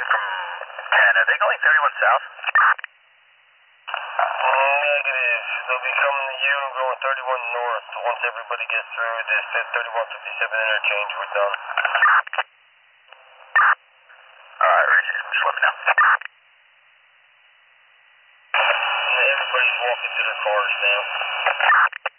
from 10. Are they going 31 south? Negative. They'll be coming to you going 31 north. Once everybody gets through this 3157 interchange, we're done. Alright, Roger. Just let me know. Everybody's walking to their cars now.